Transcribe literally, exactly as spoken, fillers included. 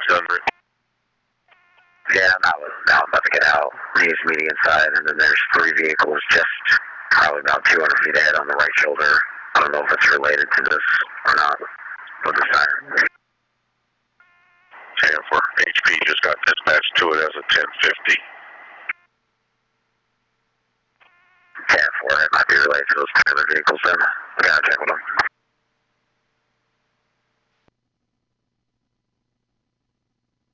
Sunbury. Yeah, that was now I'm about to get out. He's meeting inside, and then there's three vehicles just probably about two hundred feet ahead on the right shoulder. I don't know if it's related to this or not with the siren. ten four, H P just got dispatched to it as a ten fifty. ten four, it might be related to those other vehicles then. We gotta check with them.